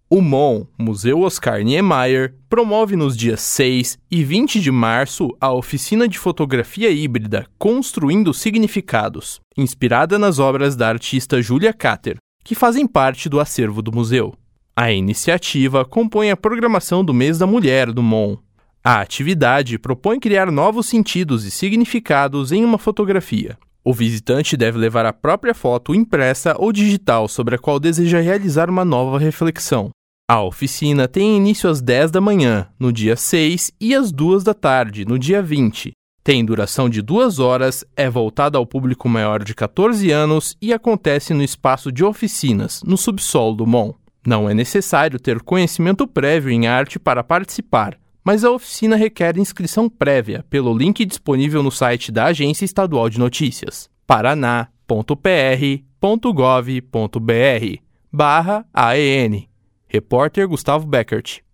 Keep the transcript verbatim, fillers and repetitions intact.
O M O N, Museu Oscar Niemeyer, promove nos dias seis e vinte de março a oficina de fotografia híbrida Construindo Significados, inspirada nas obras da artista Julia Cater, que fazem parte do acervo do museu. A iniciativa compõe a programação do Mês da Mulher do M O N. A atividade propõe criar novos sentidos e significados em uma fotografia. O visitante deve levar a própria foto impressa ou digital sobre a qual deseja realizar uma nova reflexão. A oficina tem início às dez da manhã, no dia seis, e às duas da tarde, no dia vinte. Tem duração de duas horas, é voltada ao público maior de catorze anos e acontece no espaço de oficinas, no subsolo do M O N. Não é necessário ter conhecimento prévio em arte para participar, mas a oficina requer inscrição prévia pelo link disponível no site da Agência Estadual de Notícias, paraná ponto p r ponto gov ponto b r barra A E N. Repórter Gustavo Beckert.